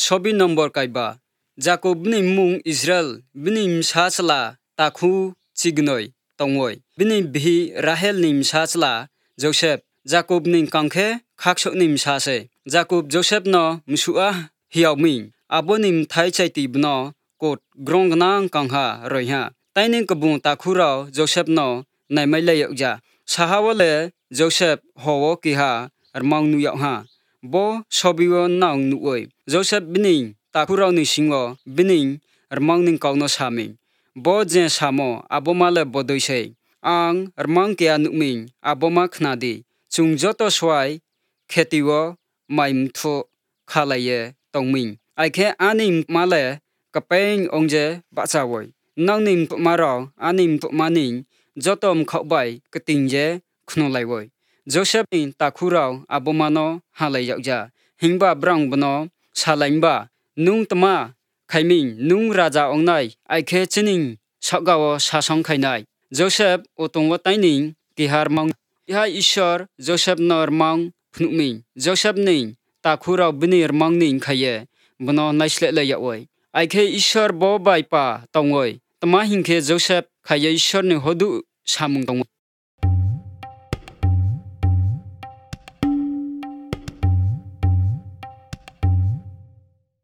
sobi nombor kaiba Jacob bini mung Israel bini msachla takhu chignoi tongoi bini bihi Rahel ni msachla Joseph Jacob ni kangkhe khaksok ni msase Jacob Joseph no msua hiaomi abonim thai chaiti bno kot grongnang kangha roiha taining kabung takhurao Joseph no naimai layokja sahawale Joseph howo kiha armang nuyok ha bo sobiwo nang nuoi Joseph bini takhurao ni singo bini armang ning kauna sami bo je samo abomale bodoise ang armang kya nukming aboma khnadi chung joto swai khetiwo maimthu khalaye tongming aikhe anim male kapeng ongje bachawoi nangnim maro anim maning jotom khaubai katingje khnolaiwoi Joseph ni takhurao abomano halaiyakja hingba brang bno salaimba nung tama khaiming nung raja ongnai aikhe chining sagawo sasong khainai Joseph otongwa taining tihar mang iha ishor Joseph nor mang phunukming Joseph ni takhurao binir mang ning khaye bno naisle layawoi aikhe ishor bo baipa tongoi tama hingkhe Joseph khaye ishor ni hodu samung tong